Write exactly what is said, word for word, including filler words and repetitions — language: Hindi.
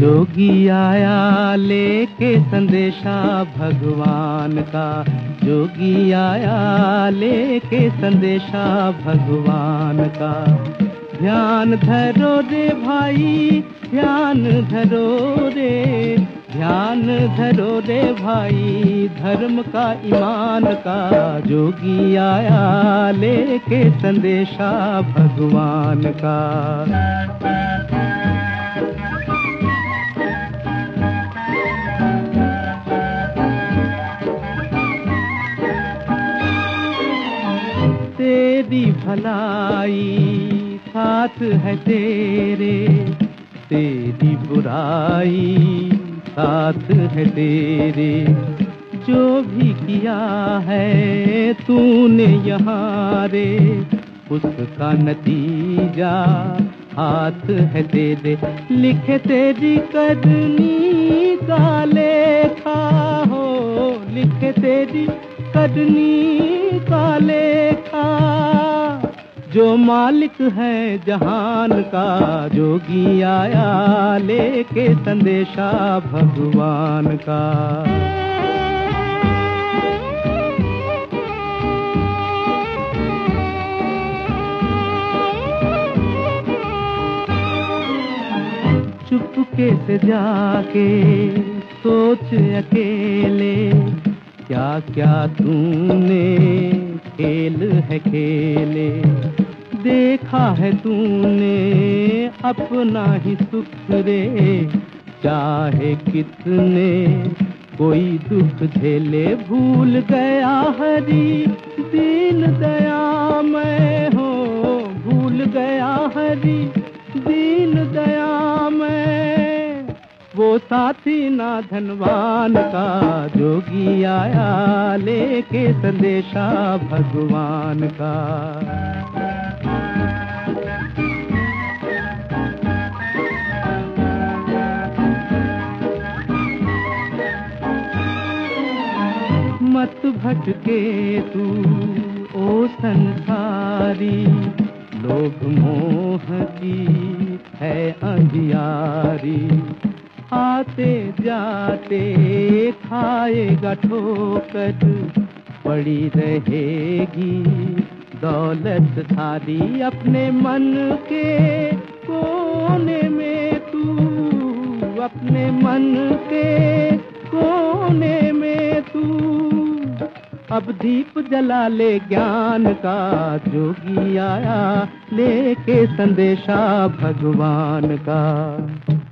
जोगी आया लेके संदेशा भगवान का, जोगी आया लेके संदेशा भगवान का। ध्यान धरो रे भाई, ध्यान धरो रे, ध्यान धरो रे भाई, धर्म का ईमान का। जोगी आया लेके संदेशा भगवान का। तेरी भलाई साथ है तेरे, तेरी बुराई साथ है तेरे। जो भी किया है तूने यहाँ रे, उसका नतीजा हाथ है तेरे। लिखे तेरी करनी का लेखा हो, लिखे तेरी करनी का लेखा। जो मालिक है जहान का, जोगी आया लेके संदेशा भगवान का। चुपके से जाके सोच अकेले, क्या क्या तूने खेल है खेले। देखा है तूने अपना ही सुख रे, चाहे कितने कोई दुख झेले। भूल गया हरी दीन दया मैं हो, भूल गया हरी दीन दया मैं। वो साथी ना धनवान का, जोगी आया लेके संदेशा भगवान का। मत भटके तू ओ संसारी, लोभ मोह की है अंधियारी। आते जाते खाएगा ठोकर, पड़ी रहेगी दौलत सारी। अपने मन के कोने में तू, अपने मन के कोने में तू, अब दीप जला ले ज्ञान का। जोगी आया लेके संदेशा भगवान का।